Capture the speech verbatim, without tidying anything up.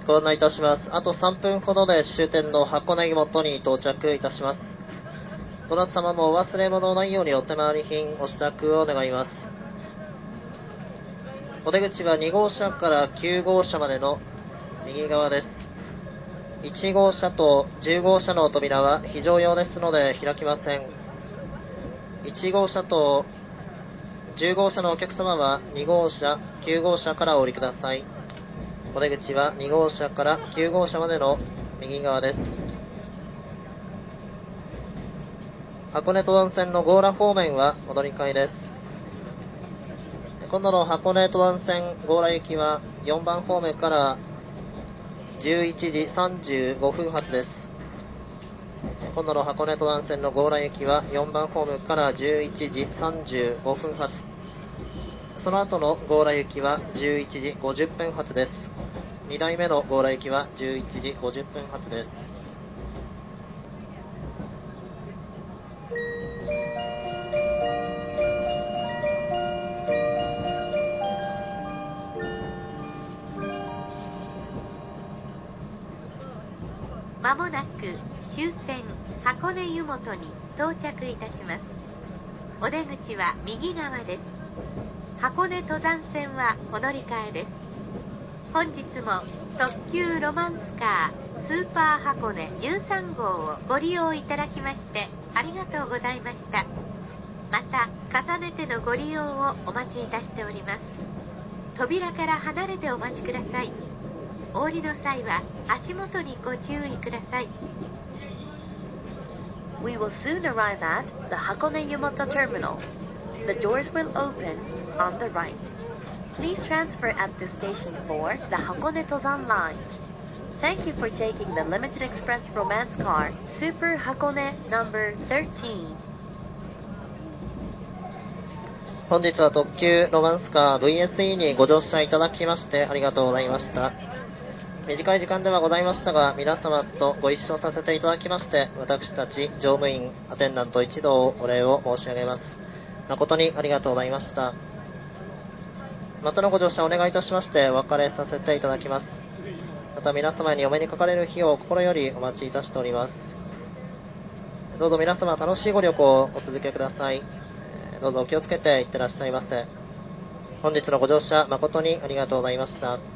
ご案内いたします。あとさんぷんほどで終点の箱根湯本に到着いたします。どなた様もお忘れ物のないようにお手回り品お支度を願います。お出口はに号車からきゅう号車までの右側です。いち号車とじゅう号車の扉は非常用ですので開きません。いち号車とじゅう号車のお客様はに号車、きゅう号車からお降りください。お出口はに号車からきゅう号車までの右側です。箱根登山線の強羅方面はお乗り換えです。今度の箱根登山線強羅行きはよんばんホームからじゅういちじさんじゅうごふん発です。今度の箱根登山線の強羅行きはよんばんホームからじゅういちじさんじゅうごふん発。その後の強羅行きはじゅういちじごじゅっぷん発です。にだいめの強羅行きはじゅういちじごじゅっぷん発です。 まもなく終点箱根湯本に到着いたします。お出口は右側です。箱根登山線はお乗り換えです。本日も特急ロマンスカースーパー箱根じゅうさん号をご利用いただきましてありがとうございました。また重ねてのご利用をお待ちいたしております。扉から離れてお待ちください。お降りの際は足元にご注意ください。 We will soon arrive at the Hakone Yumoto terminal. The doors will open on the right. Please transfer at the station for the Hakone Tozan line. Thank you for taking the Limited Express Romance Car Super Hakone number thirteen. 本日は特急ロマンスカー ブイエスイー にご乗車いただきましてありがとうございました。短い時間ではございましたが、皆様とご一緒させていただきまして、私たち乗務員アテンダント一同お礼を申し上げます。誠にありがとうございました。またのご乗車お願いいたしましてお別れさせていただきます。また皆様にお目にかかれる日を心よりお待ちいたしております。どうぞ皆様楽しいご旅行をお続けください。どうぞお気をつけていってらっしゃいませ。本日のご乗車誠にありがとうございました。